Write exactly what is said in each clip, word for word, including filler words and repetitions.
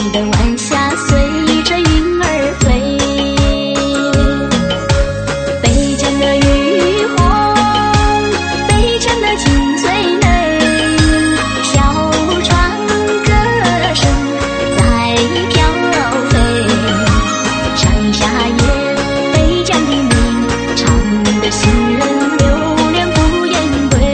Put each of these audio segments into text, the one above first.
的晚霞随着云儿飞，北疆的玉皇，北疆的金最美，小船歌声在飘飞，山下夜，北疆的名，唱得行人流连不言归。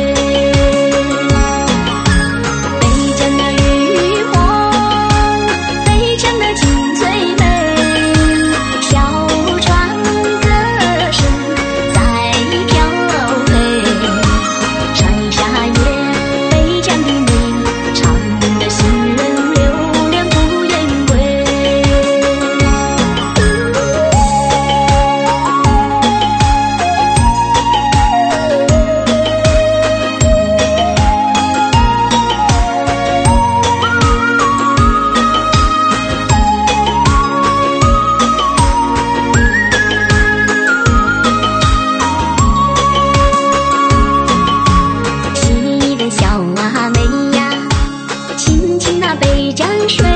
北疆的玉皇，北疆的金最美，小船歌声在飘飞，山下夜，北疆的名，唱得行人流连不言归。西的小啊妹呀，亲亲那北江水。